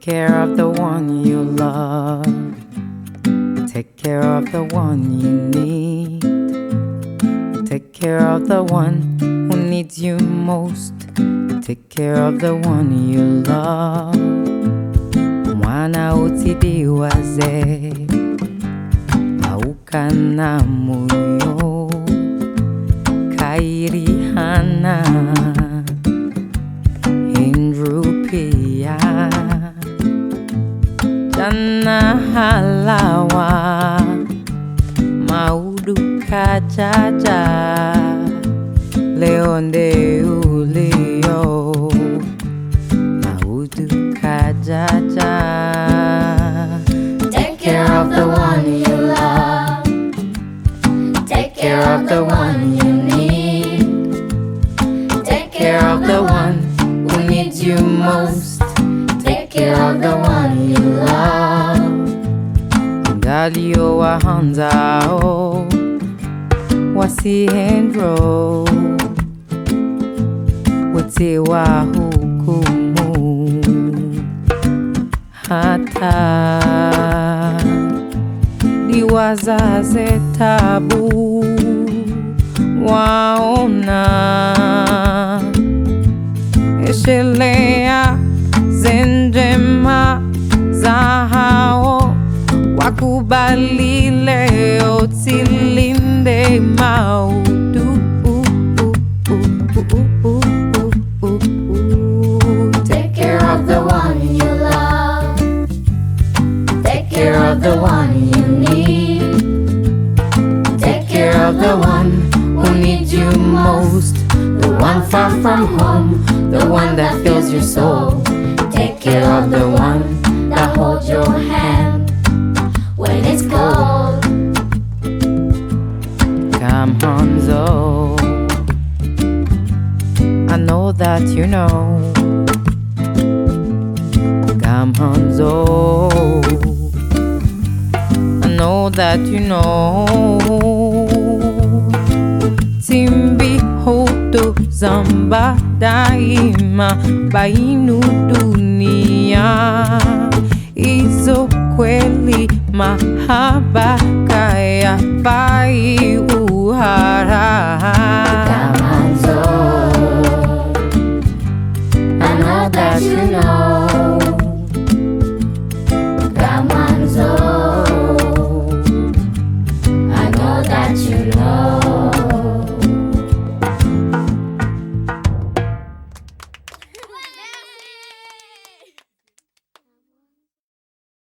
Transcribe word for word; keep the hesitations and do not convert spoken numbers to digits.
care of the one you love. Take care of the one you need. Take care of the one who needs you most. Take care of the one you love. Mwana utidiwaze aukana moyo kairihana Indrupia Jana halawa Maudu kajaja Leonde ulio Maudu kajaja. Take care of the one you love. Take care of the one you need. Take care of the one who needs you most. Take care of the one you love. Galio wa hanzao wasihendro wote wa hukumu hata liwazaze tabu waona eshelea zenjema za hao wakubali leo tilinde maudu. Take care of the one you love. Take care of the one you need. Take care of the one who needs you most. The one far from home, the one that fills your soul. Take care of the one that holds your hand when it's cold. Come Hanzo, I know that you know. Come Hanzo, I know that you know. Timbi hoto zamba daima bainu dunia. Izo kweli mahaba kaya bai uhara. Come on, so I know that you know.